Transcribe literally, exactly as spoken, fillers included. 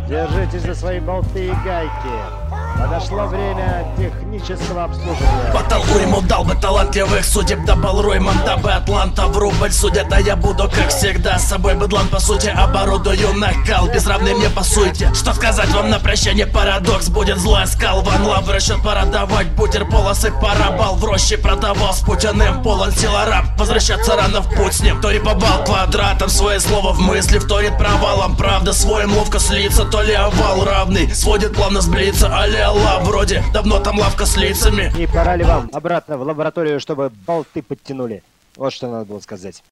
Держитесь за свои болты и гайки. Подошло время технического обслуживания. Потолку ему дал бы талантливых судеб, да балруем, дабы Атланта в рубль судят. Да я буду, как всегда, с собой быдлан, по сути, оборудую накал, безравный мне по сути. Что сказать вам на прощание, парадокс, будет злой скал. Ван Лав в расчет пора давать бутер, полосы парабал. В роще продавал с Путиным, полон сила раб. Возвращаться рано в путь с ним, то репобал квадратом, свое слово в мысли вторит провалом. Правда своим ловко слиться, то ли овал равный сводит плавно сблиться, а-ля Алла, вроде давно там лавка с лицами. Не пора ли вам обратно в лабораторию, чтобы болты подтянули? Вот что надо было сказать.